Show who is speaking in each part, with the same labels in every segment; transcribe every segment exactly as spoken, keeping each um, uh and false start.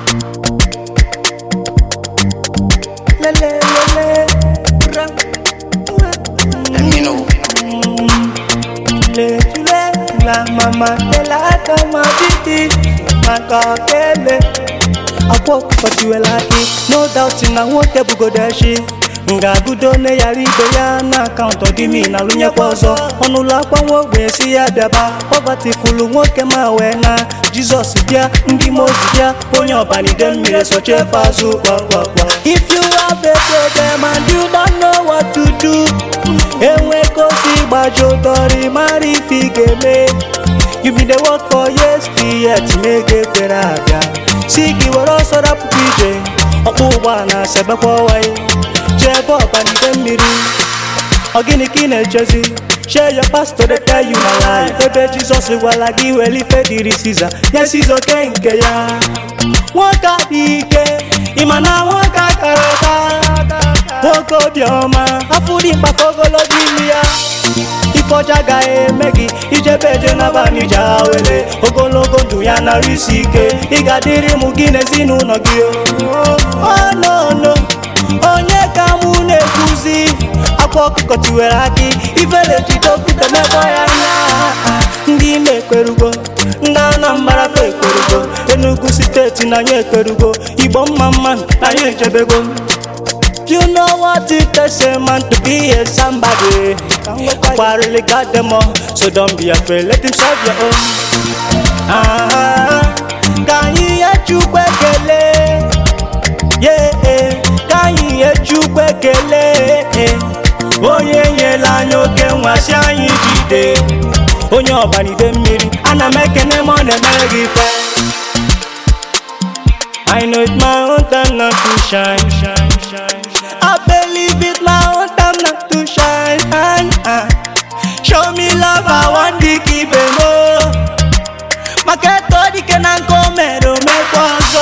Speaker 1: Le le le le.
Speaker 2: Let me know.
Speaker 1: Le le la mama de la kama titi makakele. Akwo kutiwelaki no doubt na nwoke bugodashi. Nga gudo ne yari ibe ya na account di mi na lunye kwa ọzọ ọnụlọ akwa nwogbe si ya bịaba poverty fulu nwoke ma wee na Jesus bịa ndị mozi bịa onye ọbanide mmiri soche fazụ kpakpakpa. If you have a problem and you don't know what to do, enwe kosi gbajo tori mari fi ga-eme. You been dey work for years yet mege kwere abịa si gị were ọsọ rapụ ije ọkpụ ụgbọ na sebekwa ọwaị Jebo banide mmiri ogini ka ị na-echezi share your pastor dey tell you na lie ebe Jesus gwara gị were ife dịrị Caesar nye Caesar oke nke ya nwoke adị ike ịma na nwoke akara aka nwoke obiọma afọ dị mkpa ogologo imi ya ife ọcha ga-eme gị ijebe eje n'abalị ije awele ogologo ndụ ya narị isi ike ị ga-adịrị mụ gị n'ezinụlọ gị oh no no onye ka mụ na-ekuzi akwa ọkụkọ tiwere akị ifele jide okwute mekọ ya anya ndị ime ekwerugo ndị Anambra fe ekwerugo Enugu steeti na anyị ekwerugo Igbo mma mma na anyị ejebego. You know what it takes a man to be a somebody. I really got them all, so don't be afraid, let him solve your own. Ah, can you hear you kwekele? Yeah, can you hear you kwekele? Onye nyela anyị oke nwasị anyị jide onye ọbanide mmiri ana m ekene ma ọ na-emere gị ife. I know it's my own time not to shine, shine, shine. I believe it's my own time not to shine. Uh, show me love, I want to keep it more. Maketo di ke na nkomero mekwazo.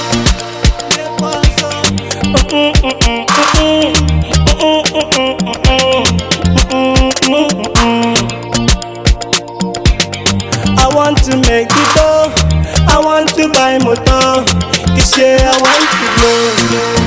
Speaker 1: I want to make it all. I want to buy motor. This year I want to blow.